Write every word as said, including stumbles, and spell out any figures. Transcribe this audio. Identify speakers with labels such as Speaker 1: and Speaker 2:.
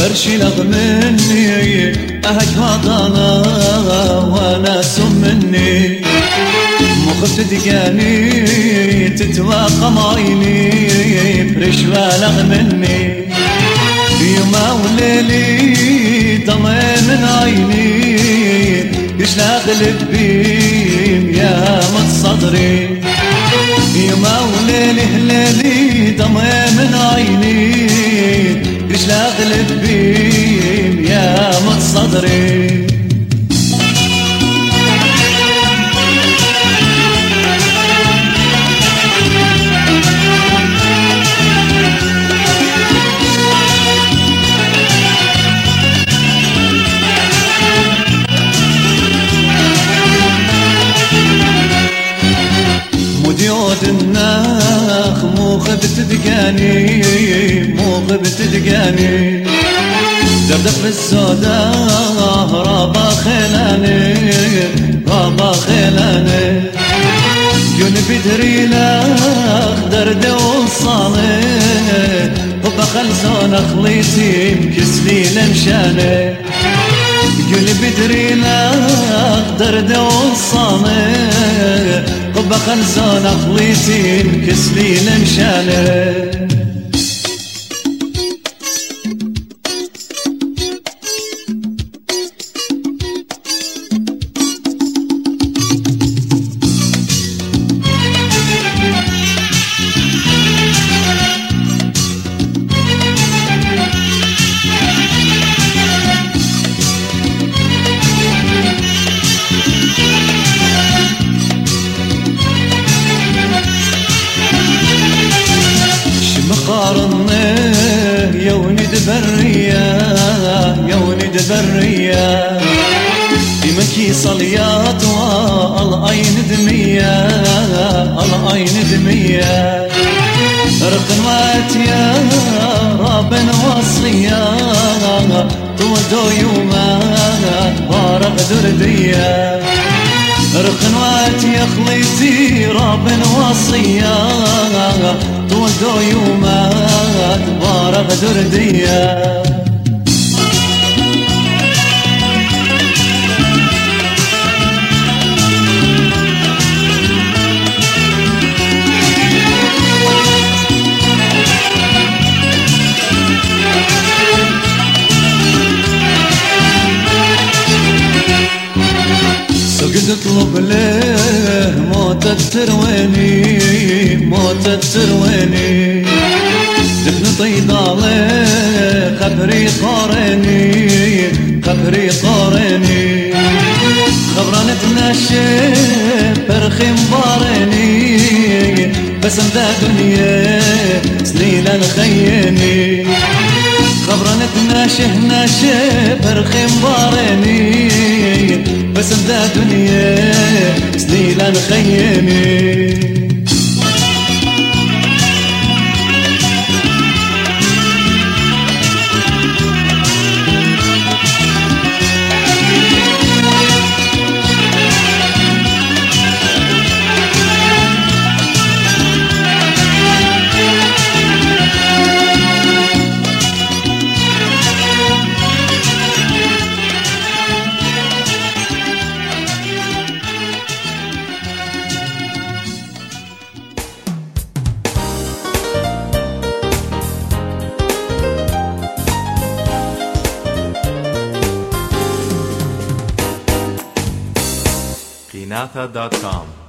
Speaker 1: برشي لغ مني أهج فضانا وانا سمني مخفت دقاني تتواقم عيني فرش بالغ مني يوما وليلي ضمي من عيني يشتغل بيم يا مت صدري يوما وليلي هلالي ضمي من عيني يشتغل بيم يا مت صدري مديود الناخ مو خبت دقاني مو خبت دقاني دردف السودا رابا خلاني رابا خلاني جون بدري لاخ درد وصالي وبا خلزون اخليتي مكسلي لمشاني جون بدري لاخ درد وصالي وبا خلزون اخليتي مكسلي لمشاني قارنه يا ولد برية يا ولد برية في مكي صليات والعين دمية العين دمية رقمات يا رب وصية تودو يوما بارق دردية رقنوات يا خليتي رب وصية تولدو يومات بارغ دردية تطلب له موت الترويني موت الترويني دفن طيداله خبري قارني خبري قارني خبران تناشي برخي مبارني بس انت دنيا سنيلا خيني خبران تناشي ناشي برخي مبارني بس انت دنيا سنيلا خيني
Speaker 2: Kinatha dot com